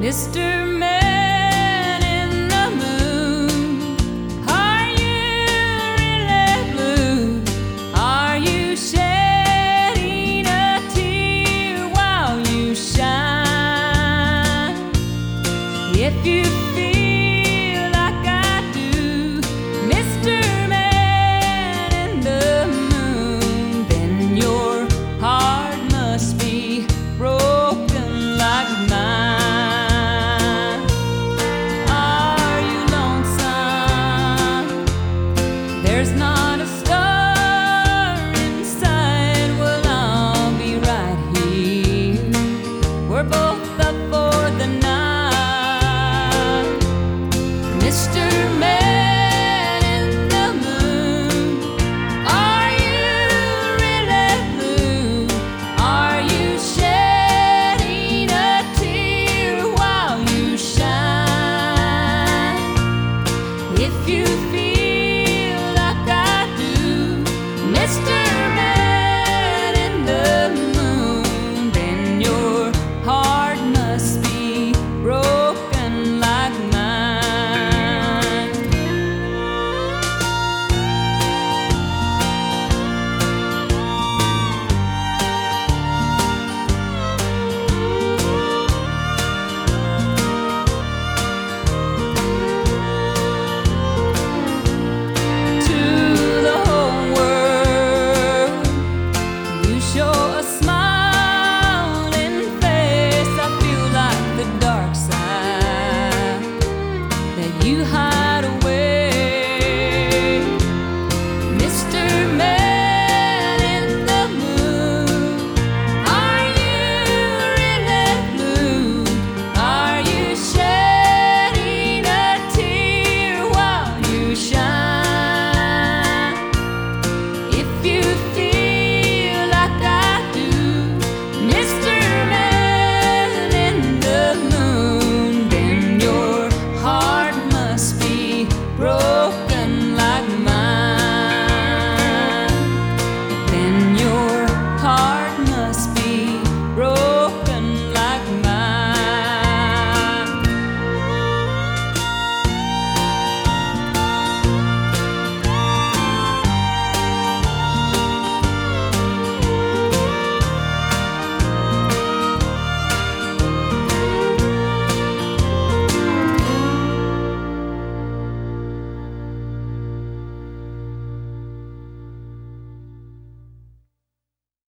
Mr. Man in the Moon, are you really blue? Are you shedding a tear while you shine? If you feel like I do, Mr. Man in the Moon, then your heart must be broken like mine. There's not a star inside, well, I'll be right here. We're both up for the night. Mr.